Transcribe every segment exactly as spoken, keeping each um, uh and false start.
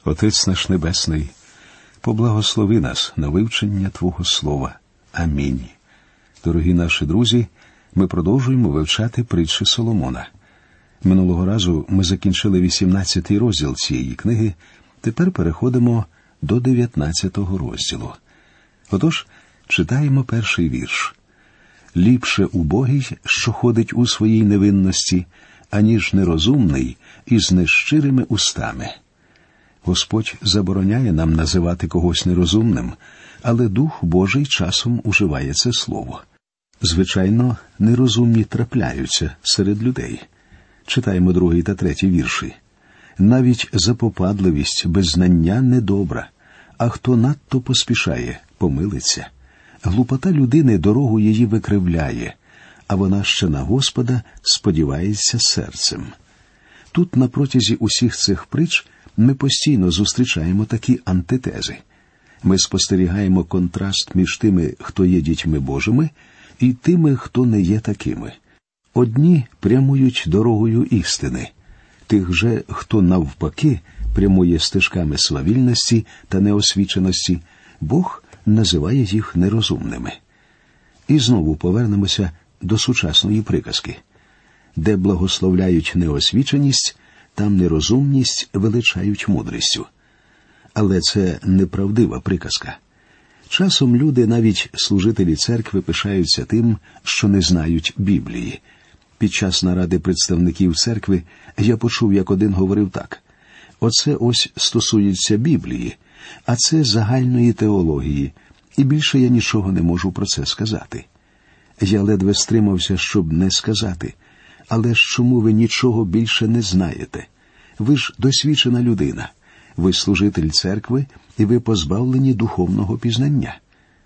Отець наш Небесний, поблагослови нас на вивчення Твого Слова. Амінь. Дорогі наші друзі, ми продовжуємо вивчати притчі Соломона. Минулого разу ми закінчили вісімнадцятий розділ цієї книги, тепер переходимо до дев'ятнадцятого розділу. Отож, читаємо перший вірш. «Ліпше убогий, що ходить у своїй невинності, аніж нерозумний із нещирими устами». Господь забороняє нам називати когось нерозумним, але Дух Божий часом уживає це слово. Звичайно, нерозумні трапляються серед людей. Читаємо другий та третій вірші. «Навіть запопадливість без знання недобра, а хто надто поспішає, помилиться. Глупота людини дорогу її викривляє, а вона ще на Господа сподівається серцем». Тут на протязі усіх цих притч ми постійно зустрічаємо такі антитези. Ми спостерігаємо контраст між тими, хто є дітьми Божими, і тими, хто не є такими. Одні прямують дорогою істини, тих же, хто навпаки прямує стежками свавільності та неосвіченості, Бог називає їх нерозумними. І знову повернемося до сучасної приказки. Де благословляють неосвіченість, там нерозумність величають мудрістю. Але це неправдива приказка. Часом люди, навіть служителі церкви, пишаються тим, що не знають Біблії. Під час наради представників церкви я почув, як один говорив так. «Оце ось стосується Біблії, а це загальної теології, і більше я нічого не можу про це сказати». Я ледве стримався, щоб не сказати. «Але ж чому ви нічого більше не знаєте? Ви ж досвідчена людина. Ви служитель церкви, і ви позбавлені духовного пізнання».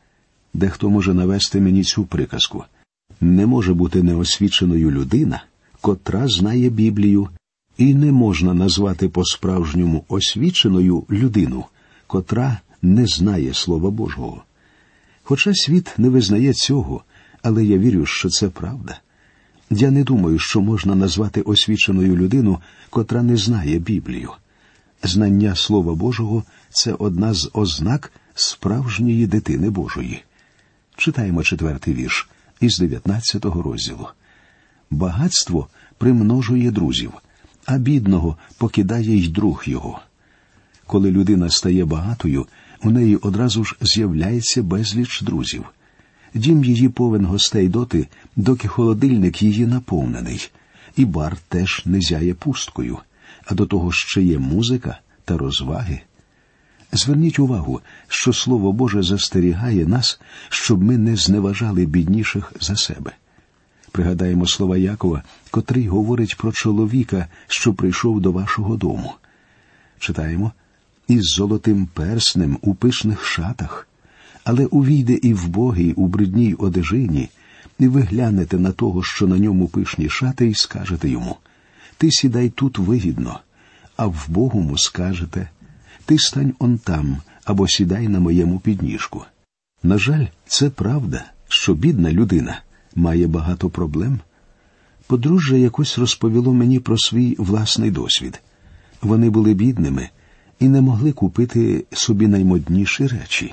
Дехто може навести мені цю приказку. Не може бути неосвіченою людина, котра знає Біблію, і не можна назвати по-справжньому освіченою людину, котра не знає Слова Божого. Хоча світ не визнає цього, але я вірю, що це правда. Я не думаю, що можна назвати освіченою людину, котра не знає Біблію. Знання Слова Божого – це одна з ознак справжньої дитини Божої. Читаємо четвертий вірш із дев'ятнадцятого розділу. «Багатство примножує друзів, а бідного покидає й друг його». Коли людина стає багатою, у неї одразу ж з'являється безліч друзів. Дім її повен гостей доти, доки холодильник її наповнений, і бар теж не зяє пусткою, а до того ще є музика та розваги. Зверніть увагу, що Слово Боже застерігає нас, щоб ми не зневажали бідніших за себе. Пригадаємо слова Якова, котрий говорить про чоловіка, що прийшов до вашого дому. Читаємо: «Із золотим перснем у пишних шатах, але увійде і вбогий у брудній одежині, і ви глянете на того, що на ньому пишні шати, і скажете йому: ти сідай тут вигідно, а вбогому скажете: ти стань он там, або сідай на моєму підніжку». На жаль, це правда, що бідна людина має багато проблем. Подружжя якось розповіло мені про свій власний досвід. Вони були бідними і не могли купити собі наймодніші речі.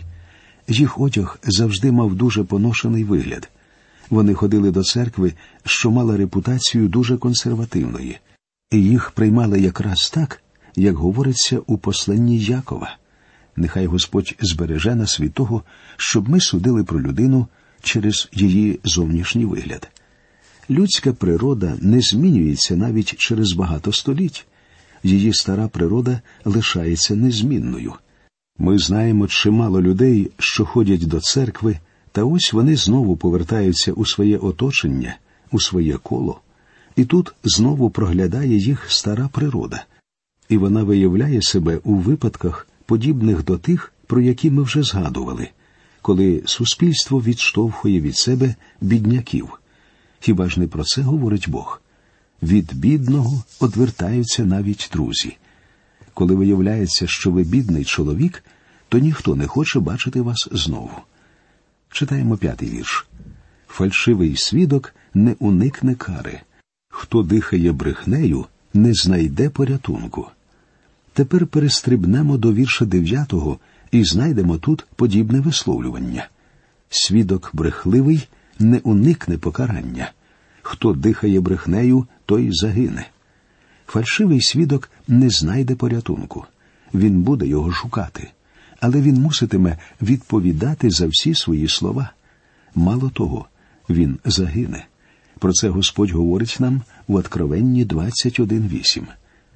Їх одяг завжди мав дуже поношений вигляд. Вони ходили до церкви, що мала репутацію дуже консервативної. І їх приймали якраз так, як говориться у посланні Якова. Нехай Господь збереже нас від того, щоб ми судили про людину через її зовнішній вигляд. Людська природа не змінюється навіть через багато століть. Її стара природа лишається незмінною. Ми знаємо чимало людей, що ходять до церкви, та ось вони знову повертаються у своє оточення, у своє коло. І тут знову проглядає їх стара природа. І вона виявляє себе у випадках, подібних до тих, про які ми вже згадували, коли суспільство відштовхує від себе бідняків. Хіба ж не про це говорить Бог? Від бідного одвертаються навіть друзі. Коли виявляється, що ви бідний чоловік, то ніхто не хоче бачити вас знову. Читаємо п'ятий вірш. «Фальшивий свідок не уникне кари. Хто дихає брехнею, не знайде порятунку». Тепер перестрибнемо до вірша дев'ятого і знайдемо тут подібне висловлювання. Свідок брехливий не уникне покарання. Хто дихає брехнею, той загине. Фальшивий свідок не знайде порятунку. Він буде його шукати. Але він муситиме відповідати за всі свої слова. Мало того, він загине. Про це Господь говорить нам в Откровенні двадцять один вісім.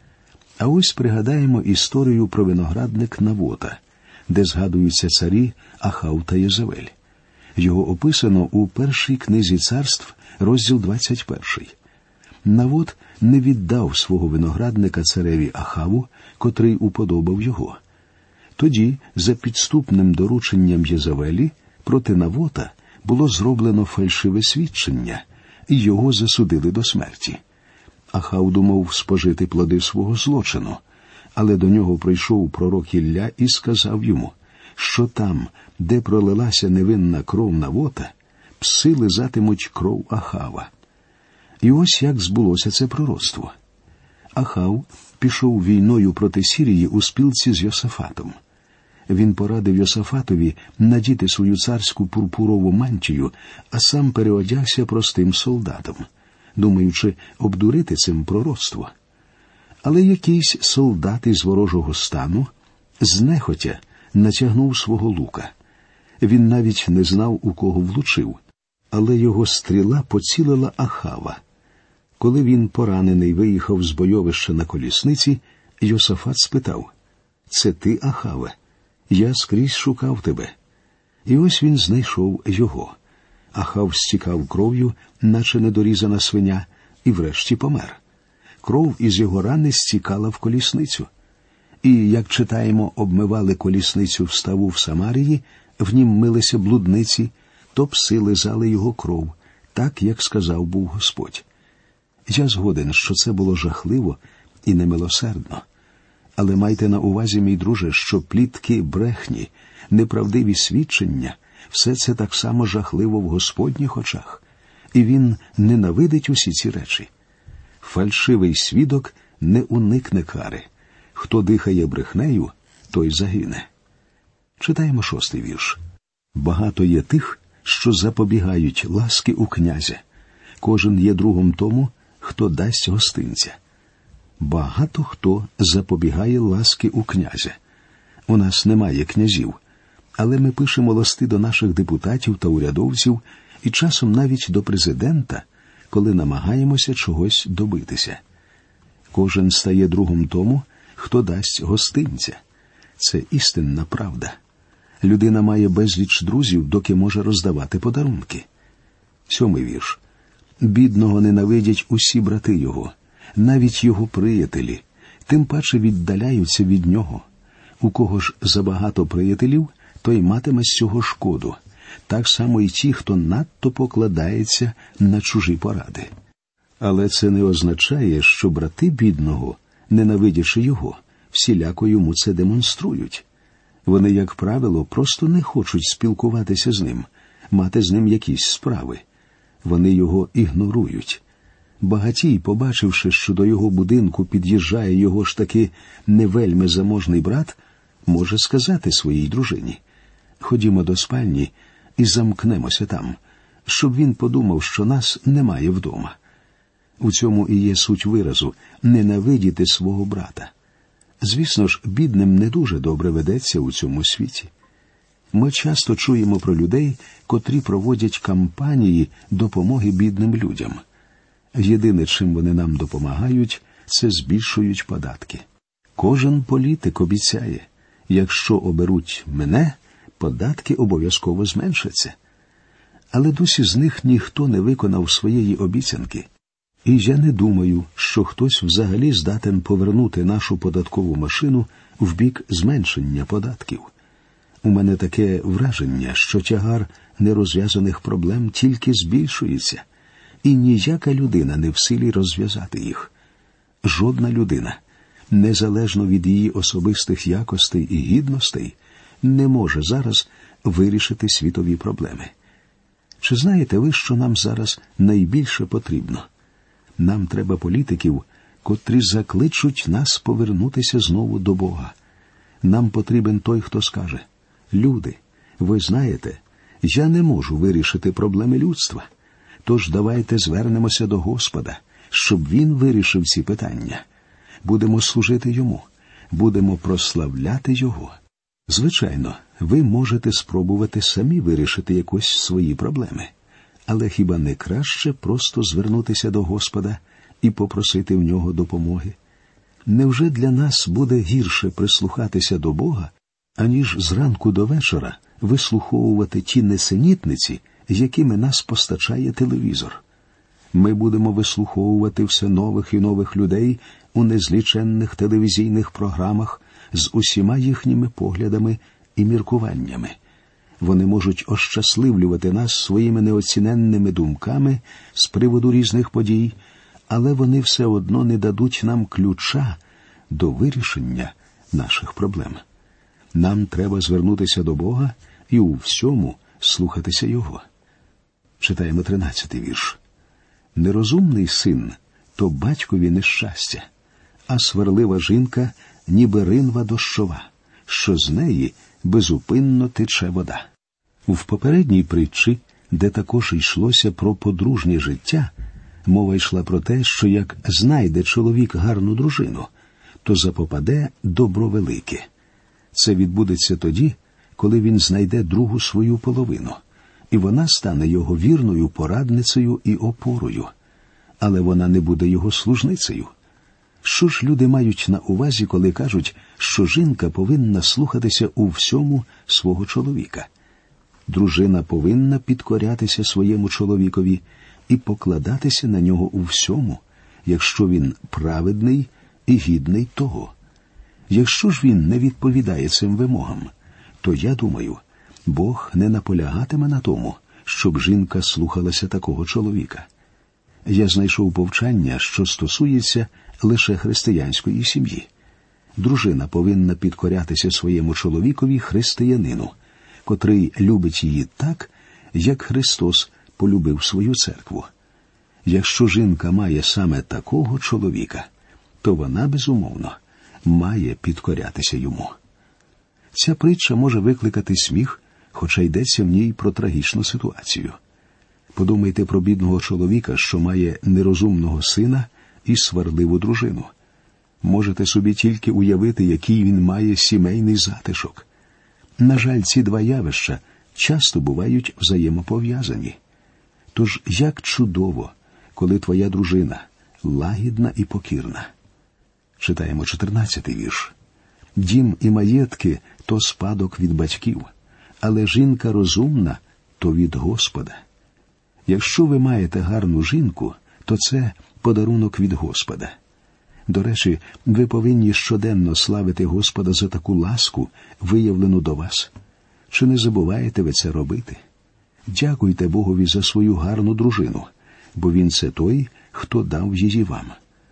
А ось пригадаємо історію про виноградник Навота, де згадуються царі Ахав та Єзавель. Його описано у першій книзі царств, розділ двадцять перший. Навот не віддав свого виноградника цареві Ахаву, котрий уподобав його. Тоді, за підступним дорученням Єзавелі, проти Навота було зроблено фальшиве свідчення, і його засудили до смерті. Ахав думав спожити плоди свого злочину, але до нього прийшов пророк Ілля і сказав йому, що там, де пролилася невинна кров Навота, пси лизатимуть кров Ахава. І ось як збулося це пророцтво. Ахав пішов війною проти Сірії у спілці з Йосафатом. Він порадив Йосафатові надіти свою царську пурпурову мантію, а сам переодягся простим солдатом, думаючи обдурити цим пророцтво. Але якийсь солдат із ворожого стану знехотя натягнув свого лука. Він навіть не знав, у кого влучив, але його стріла поцілила Ахава. Коли він, поранений, виїхав з бойовища на колісниці, Йосафат спитав: «Це ти, Ахаве? Я скрізь шукав тебе». І ось він знайшов його. Ахав стікав кров'ю, наче недорізана свиня, і врешті помер. Кров із його рани стікала в колісницю. І, як читаємо, обмивали колісницю в ставу в Самарії, в нім милися блудниці, то пси лизали його кров, так, як сказав був Господь. Я згоден, що це було жахливо і немилосердно. Але майте на увазі, мій друже, що плітки, брехні, неправдиві свідчення – все це так само жахливо в Господніх очах. І він ненавидить усі ці речі. Фальшивий свідок не уникне кари. Хто дихає брехнею, той загине. Читаємо шостий вірш. «Багато є тих, що запобігають ласки у князя. Кожен є другом тому, хто дасть гостинця». Багато хто запобігає ласки у князя. У нас немає князів, але ми пишемо листи до наших депутатів та урядовців і часом навіть до президента, коли намагаємося чогось добитися. Кожен стає другом тому, хто дасть гостинця. Це істинна правда. Людина має безліч друзів, доки може роздавати подарунки. Сьомий вірш. «Бідного ненавидять усі брати його, навіть його приятелі, тим паче віддаляються від нього. У кого ж забагато приятелів, той матиме з цього шкоду. Так само і ті, хто надто покладається на чужі поради». Але це не означає, що брати бідного, ненавидячи його, всіляко йому це демонструють. Вони, як правило, просто не хочуть спілкуватися з ним, мати з ним якісь справи. Вони його ігнорують. Багатій, побачивши, що до його будинку під'їжджає його ж таки не вельми заможний брат, може сказати своїй дружині: «Ходімо до спальні і замкнемося там, щоб він подумав, що нас немає вдома». У цьому і є суть виразу «ненавидіти свого брата». Звісно ж, бідним не дуже добре ведеться у цьому світі. Ми часто чуємо про людей, котрі проводять кампанії допомоги бідним людям. Єдине, чим вони нам допомагають, це збільшують податки. Кожен політик обіцяє: якщо оберуть мене, податки обов'язково зменшаться. Але досі з них ніхто не виконав своєї обіцянки. І я не думаю, що хтось взагалі здатен повернути нашу податкову машину в бік зменшення податків. У мене таке враження, що тягар нерозв'язаних проблем тільки збільшується, і ніяка людина не в силі розв'язати їх. Жодна людина, незалежно від її особистих якостей і гідностей, не може зараз вирішити світові проблеми. Чи знаєте ви, що нам зараз найбільше потрібно? Нам треба політиків, котрі закличуть нас повернутися знову до Бога. Нам потрібен той, хто скаже: «Люди, ви знаєте, я не можу вирішити проблеми людства, тож давайте звернемося до Господа, щоб Він вирішив ці питання. Будемо служити Йому, будемо прославляти Його». Звичайно, ви можете спробувати самі вирішити якось свої проблеми. Але хіба не краще просто звернутися до Господа і попросити в Нього допомоги? Невже для нас буде гірше прислухатися до Бога, аніж зранку до вечора вислуховувати ті несенітниці, якими нас постачає телевізор? Ми будемо вислуховувати все нових і нових людей у незліченних телевізійних програмах з усіма їхніми поглядами і міркуваннями. Вони можуть ощасливлювати нас своїми неоціненними думками з приводу різних подій, але вони все одно не дадуть нам ключа до вирішення наших проблем. Нам треба звернутися до Бога і у всьому слухатися Його. Читаємо тринадцятий вірш. «Нерозумний син – то батькові нещастя, а сварлива жінка – ніби ринва дощова, що з неї безупинно тече вода». В попередній притчі, де також йшлося про подружнє життя, мова йшла про те, що як знайде чоловік гарну дружину, то запопаде добро велике. Це відбудеться тоді, коли він знайде другу свою половину, і вона стане його вірною порадницею і опорою, але вона не буде його служницею. Що ж люди мають на увазі, коли кажуть, що жінка повинна слухатися у всьому свого чоловіка? Дружина повинна підкорятися своєму чоловікові і покладатися на нього у всьому, якщо він праведний і гідний того. Якщо ж він не відповідає цим вимогам, то, я думаю, Бог не наполягатиме на тому, щоб жінка слухалася такого чоловіка. Я знайшов повчання, що стосується лише християнської сім'ї. Дружина повинна підкорятися своєму чоловікові християнину, котрий любить її так, як Христос полюбив свою церкву. Якщо жінка має саме такого чоловіка, то вона, безумовно, має підкорятися йому. Ця притча може викликати сміх, хоча йдеться в ній про трагічну ситуацію. Подумайте про бідного чоловіка, що має нерозумного сина і сварливу дружину. Можете собі тільки уявити, який він має сімейний затишок. На жаль, ці два явища часто бувають взаємопов'язані. Тож як чудово, коли твоя дружина лагідна і покірна. Читаємо чотирнадцятий вірш. «Дім і маєтки – то спадок від батьків, але жінка розумна – то від Господа». Якщо ви маєте гарну жінку, то це подарунок від Господа. До речі, ви повинні щоденно славити Господа за таку ласку, виявлену до вас. Чи не забуваєте ви це робити? Дякуйте Богові за свою гарну дружину, бо Він – це той, хто дав її вам.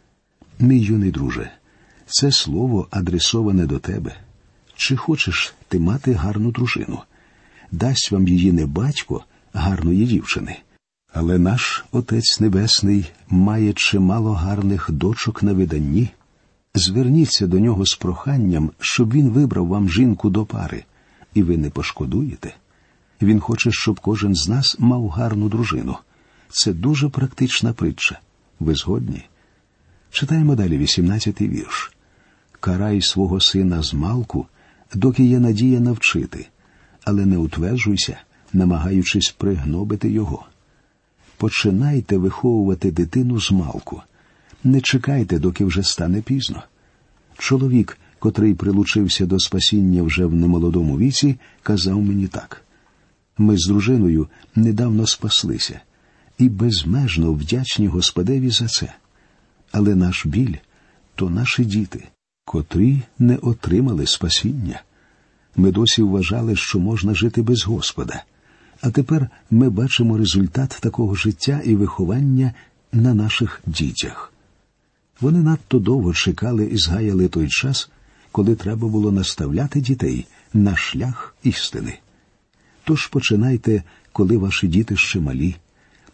Мій юний друже, це слово адресоване до тебе. Чи хочеш ти мати гарну дружину? Дасть вам її не батько гарної дівчини. Але наш Отець Небесний має чимало гарних дочок на виданні. Зверніться до Нього з проханням, щоб Він вибрав вам жінку до пари, і ви не пошкодуєте. Він хоче, щоб кожен з нас мав гарну дружину. Це дуже практична притча. Ви згодні? Читаємо далі вісімнадцятий вірш. «Карай свого сина змалку, доки є надія навчити, але не утверджуйся, намагаючись пригнобити його». Починайте виховувати дитину змалку. Не чекайте, доки вже стане пізно. Чоловік, котрий прилучився до спасіння вже в немолодому віці, казав мені так. Ми з дружиною недавно спаслися і безмежно вдячні Господеві за це. Але наш біль – то наші діти, котрі не отримали спасіння. Ми досі вважали, що можна жити без Господа. А тепер ми бачимо результат такого життя і виховання на наших дітях. Вони надто довго чекали і згаяли той час, коли треба було наставляти дітей на шлях істини. Тож починайте, коли ваші діти ще малі.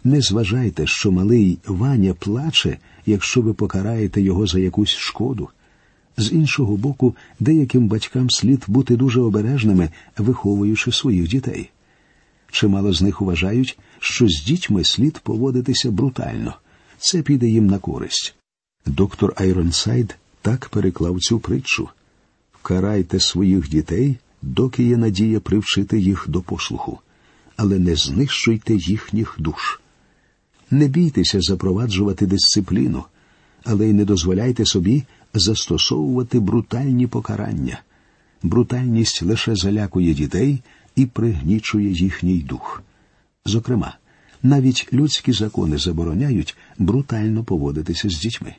Не зважайте, що малий Ваня плаче, якщо ви покараєте його за якусь шкоду. З іншого боку, деяким батькам слід бути дуже обережними, виховуючи своїх дітей. Чимало з них вважають, що з дітьми слід поводитися брутально. Це піде їм на користь. Доктор Айронсайд так переклав цю притчу. «Карайте своїх дітей, доки є надія привчити їх до послуху, але не знищуйте їхніх душ». Не бійтеся запроваджувати дисципліну, але й не дозволяйте собі застосовувати брутальні покарання. Брутальність лише залякує дітей і пригнічує їхній дух. Зокрема, навіть людські закони забороняють брутально поводитися з дітьми.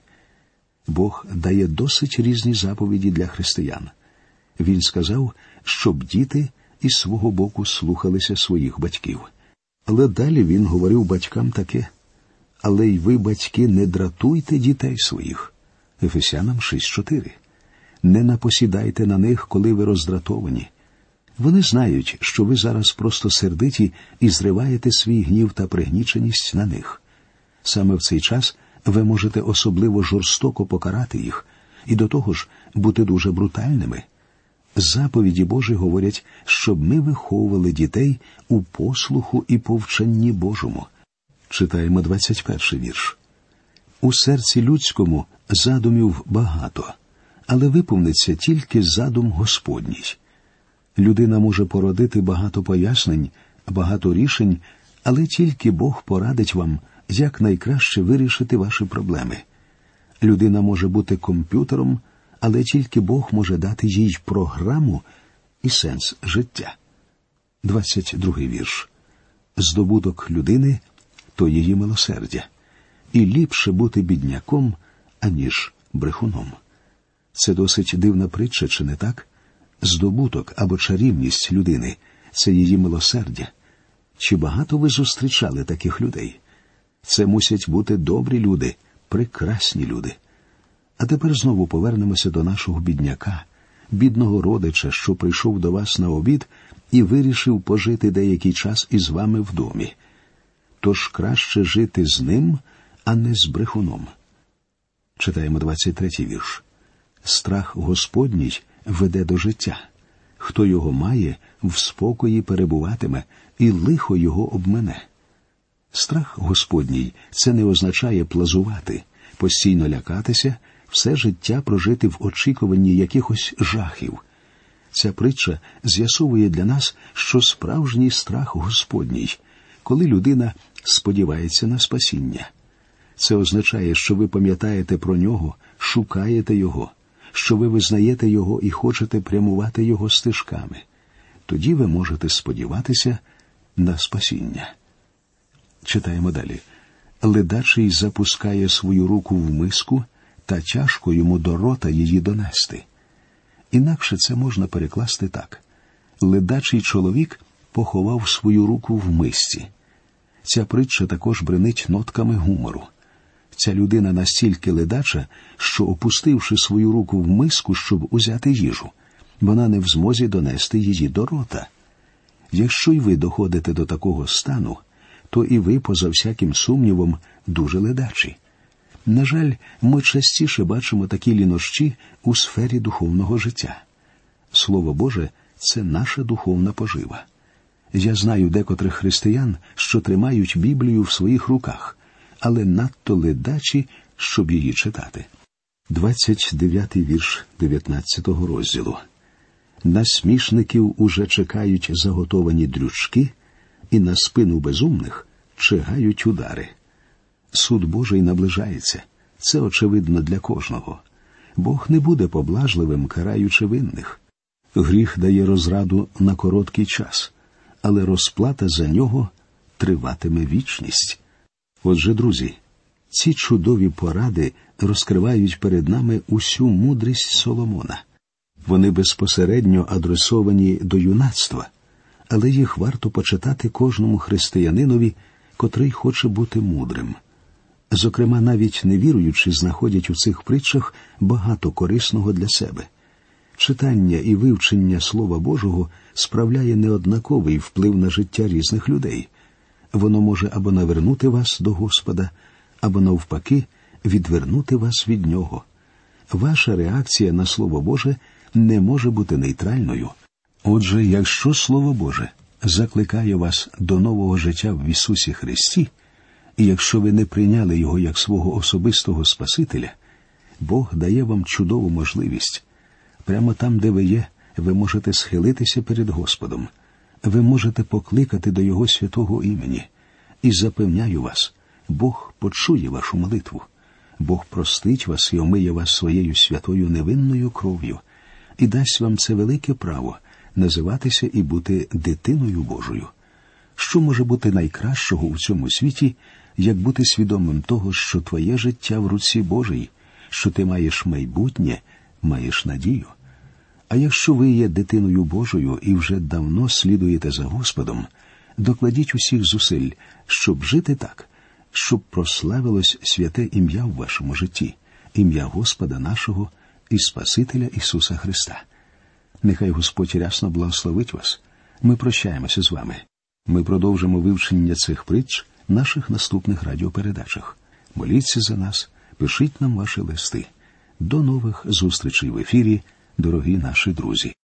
Бог дає досить різні заповіді для християн. Він сказав, щоб діти із свого боку слухалися своїх батьків. Але далі він говорив батькам таке: «Але й ви, батьки, не дратуйте дітей своїх». Ефесянам шість чотири. «Не напосідайте на них, коли ви роздратовані». Вони знають, що ви зараз просто сердиті і зриваєте свій гнів та пригніченість на них. Саме в цей час ви можете особливо жорстоко покарати їх і до того ж бути дуже брутальними. Заповіді Божі говорять, щоб ми виховували дітей у послуху і повчанні Божому. Читаємо двадцять перший вірш. «У серці людському задумів багато, але виповниться тільки задум Господній». Людина може породити багато пояснень, багато рішень, але тільки Бог порадить вам, як найкраще вирішити ваші проблеми. Людина може бути комп'ютером, але тільки Бог може дати їй програму і сенс життя. двадцять другий вірш. «Здобуток людини – то її милосердя, і ліпше бути бідняком, аніж брехуном». Це досить дивна притча, чи не так? Здобуток або чарівність людини – це її милосердя. Чи багато ви зустрічали таких людей? Це мусять бути добрі люди, прекрасні люди. А тепер знову повернемося до нашого бідняка, бідного родича, що прийшов до вас на обід і вирішив пожити деякий час із вами в домі. Тож краще жити з ним, а не з брехуном. Читаємо двадцять третій вірш. «Страх Господній веде до життя. Хто його має, в спокої перебуватиме, і лихо його обмене». Страх Господній – це не означає плазувати, постійно лякатися, все життя прожити в очікуванні якихось жахів. Ця притча з'ясовує для нас, що справжній страх Господній, коли людина сподівається на спасіння. Це означає, що ви пам'ятаєте про нього, шукаєте його, що ви визнаєте його і хочете прямувати його стежками. Тоді ви можете сподіватися на спасіння. Читаємо далі. «Ледачий запускає свою руку в миску, та тяжко йому до рота її донести». Інакше це можна перекласти так. Ледачий чоловік поховав свою руку в мисці. Ця притча також бринить нотками гумору. Ця людина настільки ледача, що, опустивши свою руку в миску, щоб узяти їжу, вона не в змозі донести її до рота. Якщо й ви доходите до такого стану, то і ви, поза всяким сумнівом, дуже ледачі. На жаль, ми частіше бачимо такі лінощі у сфері духовного життя. Слово Боже – це наша духовна пожива. Я знаю декотрих християн, що тримають Біблію в своїх руках, але надто ледачі, щоб її читати. двадцять дев'ятий вірш дев'ятнадцятого розділу. «Насмішників уже чекають заготовані дрючки, і на спину безумних чигають удари». Суд Божий наближається. Це очевидно для кожного. Бог не буде поблажливим, караючи винних. Гріх дає розраду на короткий час, але розплата за нього триватиме вічність. Отже, друзі, ці чудові поради розкривають перед нами усю мудрість Соломона. Вони безпосередньо адресовані до юнацтва, але їх варто почитати кожному християнинові, котрий хоче бути мудрим. Зокрема, навіть невіруючі знаходять у цих притчах багато корисного для себе. Читання і вивчення Слова Божого справляє неоднаковий вплив на життя різних людей. Воно може або навернути вас до Господа, або навпаки відвернути вас від Нього. Ваша реакція на Слово Боже не може бути нейтральною. Отже, якщо Слово Боже закликає вас до нового життя в Ісусі Христі, і якщо ви не прийняли Його як свого особистого Спасителя, Бог дає вам чудову можливість. Прямо там, де ви є, ви можете схилитися перед Господом. Ви можете покликати до Його святого імені. І запевняю вас, Бог почує вашу молитву. Бог простить вас і омиє вас своєю святою невинною кров'ю і дасть вам це велике право називатися і бути дитиною Божою. Що може бути найкращого у цьому світі, як бути свідомим того, що твоє життя в руці Божій, що ти маєш майбутнє, маєш надію? А якщо ви є дитиною Божою і вже давно слідуєте за Господом, докладіть усіх зусиль, щоб жити так, щоб прославилось святе ім'я в вашому житті, ім'я Господа нашого і Спасителя Ісуса Христа. Нехай Господь рясно благословить вас. Ми прощаємося з вами. Ми продовжимо вивчення цих притч в наших наступних радіопередачах. Моліться за нас, пишіть нам ваші листи. До нових зустрічей в ефірі, дорогі наші друзі.